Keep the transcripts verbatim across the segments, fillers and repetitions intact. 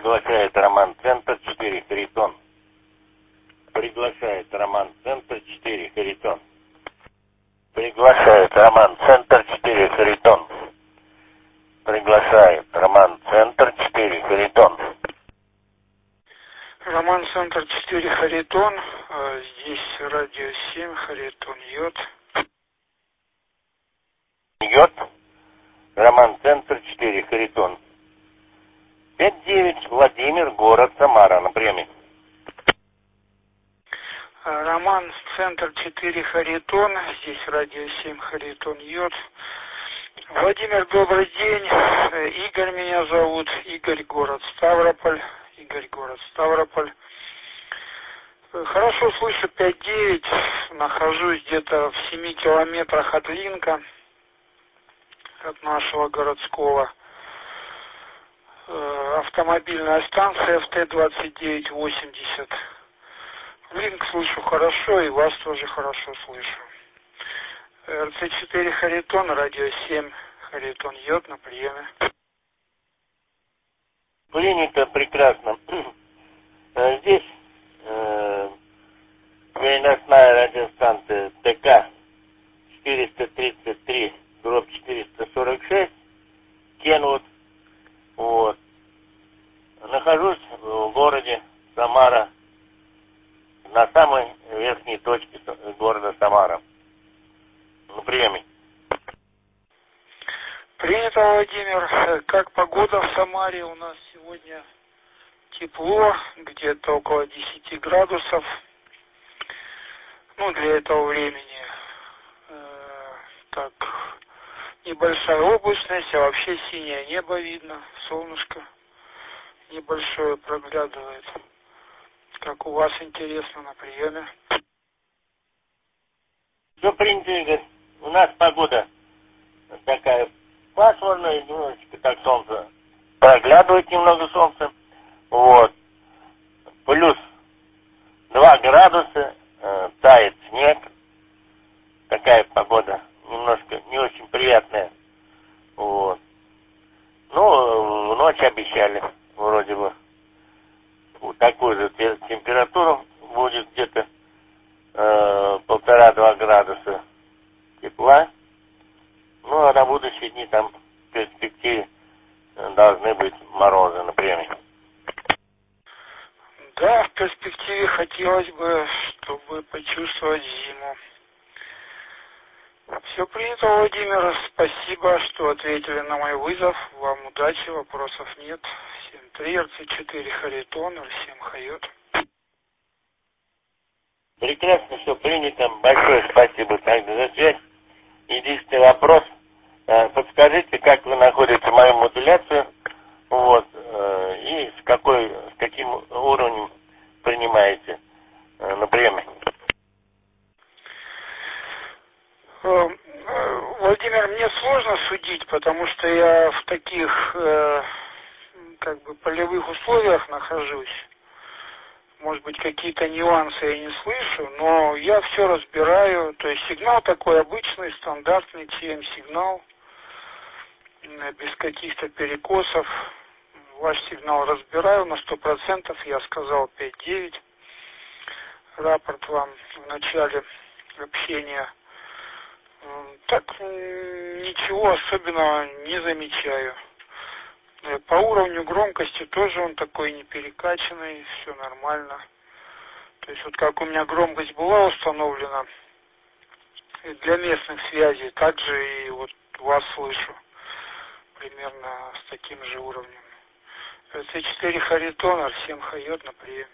Приглашает Роман Центр четыре Харитон. Приглашает Роман Центр четыре Харитон. Приглашает Роман Центр четыре Харитон. Приглашает Роман Центр четыре Харитон. Роман Центр четыре Харитон. Здесь радио семь Харитон Йод. Йод. Роман Центр четыре Харитон. пять девять Владимир, город Самара, на приеме. Роман Центр четыре Харитон. Здесь радио семь Харитон Йод. Владимир, добрый день. Игорь меня зовут. Игорь, город Ставрополь. Игорь, город Ставрополь. Хорошо слышу пять девять. Нахожусь где-то в семи километрах от Линка, от нашего городского. Автомобильная станция эф тэ двадцать девять восемьдесят. Линк слышу хорошо, и вас тоже хорошо слышу. эр цэ четыре Харитон, радио семь Харитон Йод, на приеме. Принято прекрасно. Здесь э, переносная радиостанция тэ ка четыреста тридцать три дробь четыреста сорок шесть, Кенвуд. Вот. Нахожусь в городе Самара, на самой верхней точке города Самара. На приеме. Принято, Владимир. Как погода в Самаре? У нас сегодня тепло, где-то около десяти градусов. Ну, для этого времени. Э, так, небольшая облачность, а вообще синее небо видно, солнышко небольшое проглядывает. Как у вас, интересно, на приеме? Все принято, Игорь. У нас погода такая пасмурная, немножечко так солнце проглядывает, немного солнца. Вот. Плюс два градуса, э, тает снег. Такая погода немножко не очень приятная. Вот. Ну, в ночь обещали вроде бы вот такую же температуру, будет где-то э, полтора-два градуса тепла. Ну, а на будущие дни там в перспективе должны быть морозы, например. Да, в перспективе хотелось бы, чтобы почувствовать зиму. Все принято, Владимир. Спасибо, что ответили на мой вызов. Вам удачи, вопросов нет. семь три эр цэ четыре Харитон, ноль семь Хайот. Прекрасно, все принято. Большое спасибо также за связь. Единственный вопрос. Подскажите, как вы находите мою модуляцию, вот, и с какой, с каким уровнем принимаете на приеме? Владимир, мне сложно судить, потому что я в таких э, как бы полевых условиях нахожусь. Может быть, какие-то нюансы я не слышу, но я все разбираю. То есть сигнал такой обычный, стандартный ти эм-сигнал, без каких-то перекосов. Ваш сигнал разбираю на сто процентов, я сказал пять девять. Рапорт вам в начале общения. Так, ничего особенного не замечаю. По уровню громкости тоже он такой не перекачанный, все нормально. То есть вот как у меня громкость была установлена для местных связей, так же и вот вас слышу. Примерно с таким же уровнем. эр цэ четыре Харитон, эр семь Хайот, на приеме.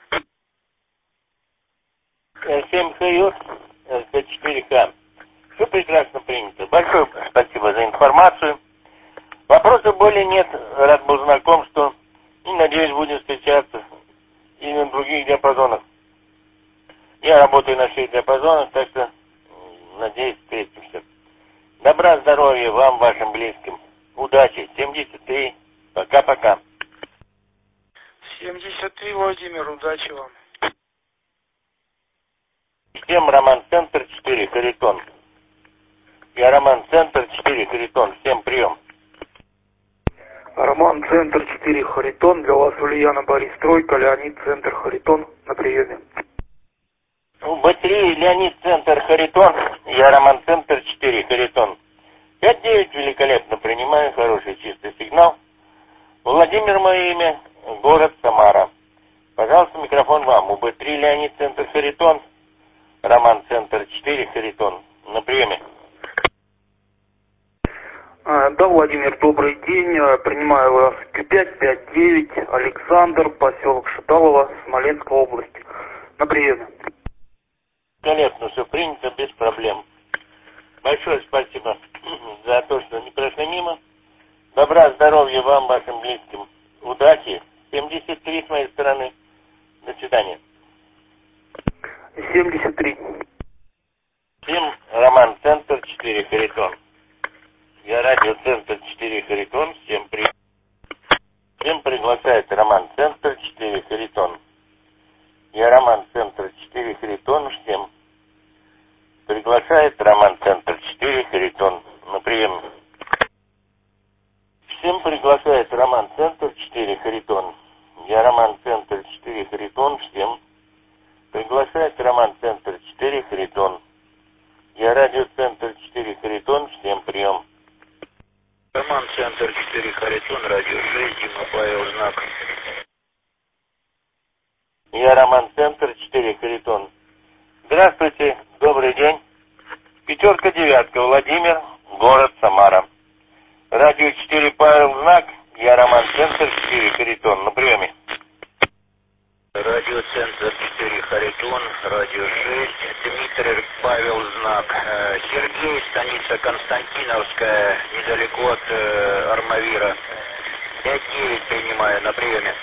эр семь Хайот, эр цэ четыре Ка. Все прекрасно принято. Большое спасибо за информацию. Вопросов более нет. Рад был знакомству. И, надеюсь, будем встречаться и на других диапазонах. Я работаю на всех диапазонах, так что, надеюсь, встретимся. Добра, здоровья вам, вашим близким. Удачи. семьдесят три. Пока-пока. семьдесят три, Владимир. Удачи вам. Всем Роман Центр четыре Харитон. Я Роман Центр четыре Харитон. Всем прием. Роман, центр четыре, Харитон. Для вас Ульяна, Борис, Стройка, Леонид, центр, Харитон. На приеме. бэ три, Леонид, центр, Харитон. Я Роман, центр четыре, Харитон. пять девять, великолепно принимаю, хороший чистый сигнал. Владимир, мое имя, город Самара. Пожалуйста, микрофон вам. бэ три, Леонид, центр, Харитон. Роман, центр четыре, Харитон. На приеме. Да, Владимир, добрый день. Принимаю вас Q пять пять девять, Александр, поселок Шаталово, Смоленская область. На приеме. Великолепно, все принято, без проблем. Большое спасибо за то, что не прошли мимо. Добра, здоровья вам, вашим близким. Удачи. семьдесят три с моей стороны. До свидания. семьдесят три. Всем Роман, центр четыре, Харитон. Я радио центр четыре, Харитон. Всем при... Всем приглашает Роман, центр четыре, Харитон. Я Роман, центр четыре, Харитон. Всем приглашает Роман, центр четыре, Харитон. На прием. Всем приглашает Роман, центр четыре, Харитон. Я Роман, центр четыре, Харитон. Всем приглашает Роман, центр четыре, Харитон. Я радио центр четыре, Харитон. Всем прием. Роман, центр четыре, Харитон, радио шесть, Дима, Павел, знак. Я Роман, центр четыре, Харитон. Здравствуйте, добрый день. Пятерка, девятка, Владимир, город Самара. Радио четыре, Павел, знак. Я Роман, центр четыре, Харитон. На приеме. Радио центр четыре, Харитон, радио шесть, Дмитрий, Павел, знак. Сергей, станица Константиновская, недалеко от э, Армавира. пять девять принимаю, на приеме.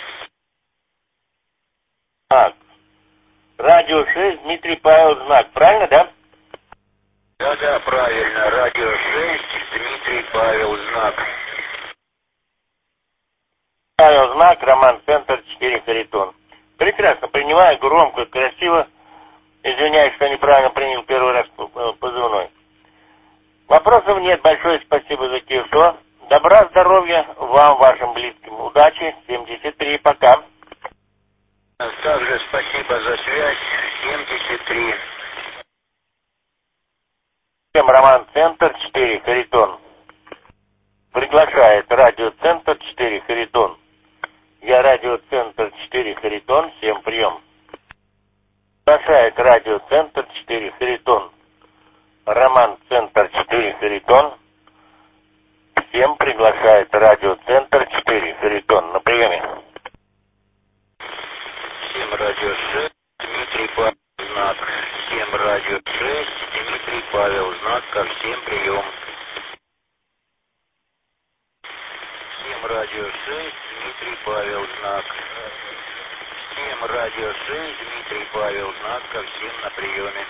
Так. Радио шесть, Дмитрий, Павел, знак. Правильно, да? Да-да, правильно. Радио шесть, Дмитрий, Павел, знак. Павел, знак, Роман, центр четыре, Харитон. Прекрасно, принимаю, громко, красиво. Извиняюсь, что неправильно принял первый раз позывной. Вопросов нет, большое спасибо за кившо. Добра, здоровья вам, вашим близким. Удачи, семьдесят три, пока. Также спасибо за связь, семьдесят три. Всем Роман, центр четыре, Харитон. Приглашает радиоцентр четыре, Харитон. Я радиоцентр четыре, Харитон. Всем прием. Приглашает радиоцентр четыре, Харитон. Роман, центр четыре, Харитон. Всем приглашает радиоцентр четыре, Харитон. На приеме. Всем радио шесть, Дмитрий, Павел, знак. Всем радио шесть, Дмитрий, Павел, знак. Ко всем прием. Всем радио шесть, Дмитрий, Павел, знак. Всем радио шесть, Дмитрий, Павел, знак. Ко всем на приеме.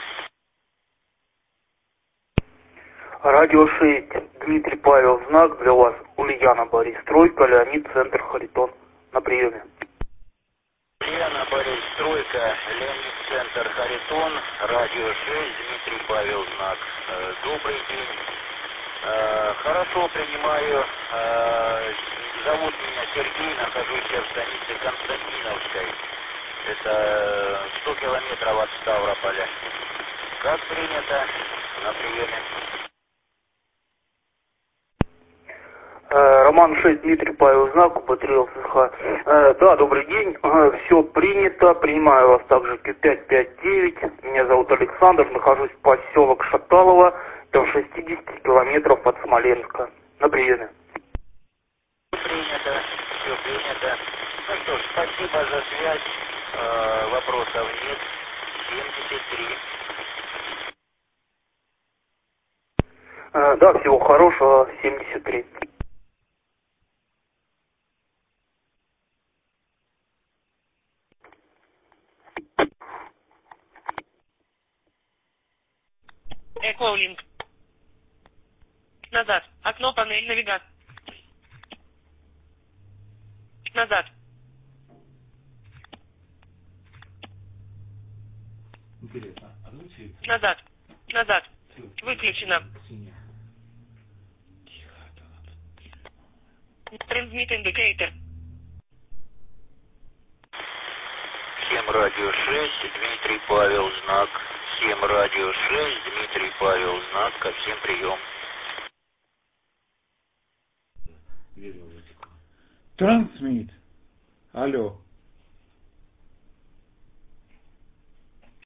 Радио шесть, Дмитрий, Павел, знак. Для вас Ульяна, Борис, Стройка, Леонид, центр, Харитон. На приеме. Ульяна, Борис, Стройка, Леонид, центр, Харитон. Радио шесть, Дмитрий, Павел, знак. Добрый день. Хорошо, принимаю. Зовут меня Сергей, нахожусь я в станице Константиновской. Это сто километров от Ставрополя. Как принято? На приеме. Роман шесть, Дмитрий, Павел, знак, бэ три эл эс ха. Да, добрый день. Все принято. Принимаю вас также Q пять пять девять. Меня зовут Александр. Нахожусь в поселок Шаталово. До шестидесяти километров от Смоленска. На приеме. Принято. Все принято. Ну что ж, спасибо за связь. Э, вопросов нет. семьдесят три. Да, всего хорошего. семьдесят три. Эколинк. Назад. Окно, панель, навигатор. Назад. Назад. Назад. Выключено. Transmit indicator. семь радио шесть, Дмитрий Павел, знак. семь радио шесть, Дмитрий Павел, знак. Ко всем прием. Трансмит. Алло.